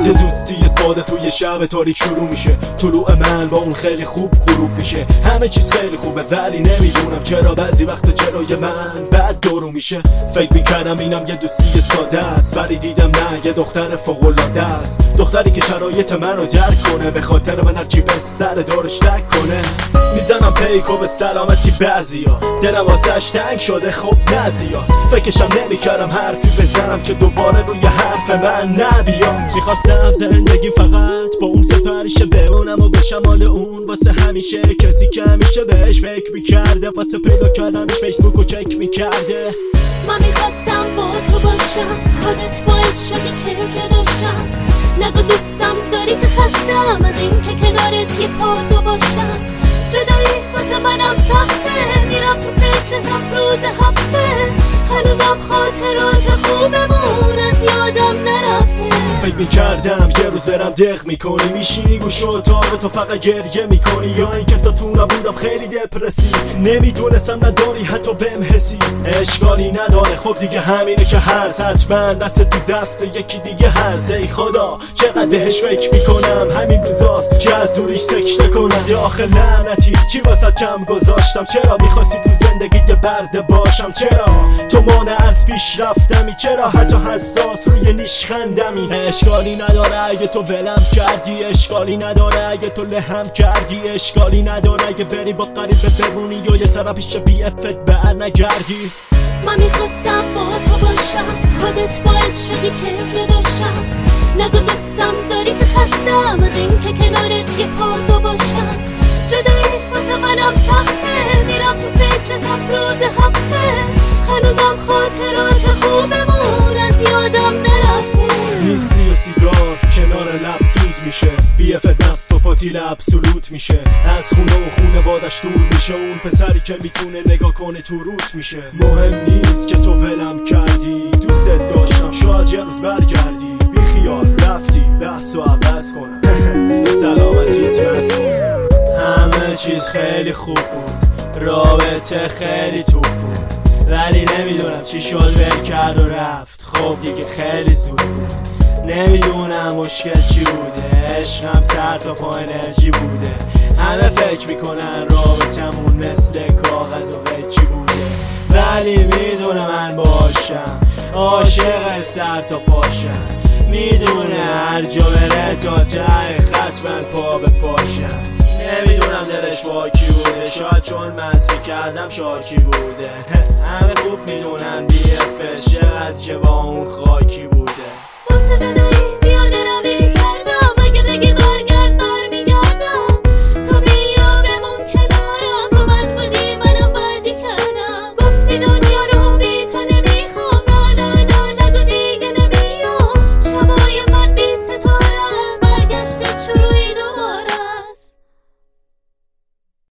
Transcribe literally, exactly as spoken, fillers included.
یه دوستی ساده توی شب تاریک شروع میشه. طلوع من با اون خیلی خوب غروب میشه. همه چیز خیلی خوبه ولی نمیدونم چرا بعضی وقت جلوی من بعد دورو میشه. فکر میکردم اینم یه دوستی ساده است ولی دیدم نه، یه دختر فوق‌العاده است. دختری که شرایط منو درک کنه، به خاطر من هرچی به سر دارش تک کنه. میزنم پیکو به سلامتی بعضیا، دلم واسش تنگ شده خب نزیاد. فکرشم نمیکردم حرفی بزنم که دوباره روی حرف من نبیاد. میخواستم زندگی فقط با اون سپریشه بمونم و بشم مال اون واسه همیشه. کسی که همیشه بهش فکر میکرده، واسه پیدا کردنش فیسبوکو چک میکرده. من میخواستم با تو باشم، خودت باعث شدی که جداشم. نگو دوستم داری که خستم از این که کنارت یه پا دو باشم. جدایی واسه منم سخته، میرم تو فکرتم روز هفته. هنوزم خاطرات خوبمون از یادم نرفته. فکر میکردم یه روز برم دق میکنی، میشینی گوش و اتاق تو فقط گریه میکنی. یا اینکه تا تو نبودم خیلی دپرسی، نمیدونستم نداری حتی بهم حسی. اشکالی نداره خب دیگه همینه که هست، حتما دست تو دست یکی دیگه هست. ای خدا چقدرش فکر میکنم همین روزاست که از دوریش سکته کنم. یا آخه لعنتی چی واسه کم گذاشتم؟ چرا میخواستی تو زندگی یه برده باشم؟ چرا تو مانع از پیش رفتمی؟ چرا حتی حساس روی نیش خندمی؟ اشکالی نداره اگه تو ولم کردی، اشکالی نداره اگه تو لهم کردی، اشکالی نداره اگه بری با غریبه بمونی یا یه سر پیش بی افت بر نگردی. من میخواستم با تو باشم، خودت باعث شدی که جداشم. نگو دوستم داری که خستم از این که کنارت یه پا دو باشم. جدایی واسه منم سخته، میرم تو فکرتم روز هفته. هنوزم خاطرات خوبمون از یادم نرفته. نیستی و سیگار کنار لب دود میشه، بی اف دست و پاتیل ابسولوت میشه. از خونه و خونوادش دور میشه، اون پسری که میتونه نگاه کنه تو روت میشه. مهم نیست که تو ولم کردی، دوست داشتم شاید یه روز برگردی. بی خیال رفتی بحث و عوض کنم سلامتیت مسئول. همه چیز خیلی خوب بود، رابطه خیلی توپ بود، ولی نمیدونم چی شد ول کرد و رفت. خب دیگه خیلی زود بود، نمیدونم مشکل چی بوده. عشقم سر تا پا انرژی بوده. همه فکر میکنن رابطمون مثل کاغذ و قیچی بوده، ولی میدونه من باشم عاشق سر تا پاشم. میدونه هر جا بره تا ته خط من پا به پاشم. نمیدونم دلش با کی بوده، شاید چون مست میکردم شاکی بوده. همه خوب میدونن بی افش چقدر که با اون خاکی بوده. واسه جدایی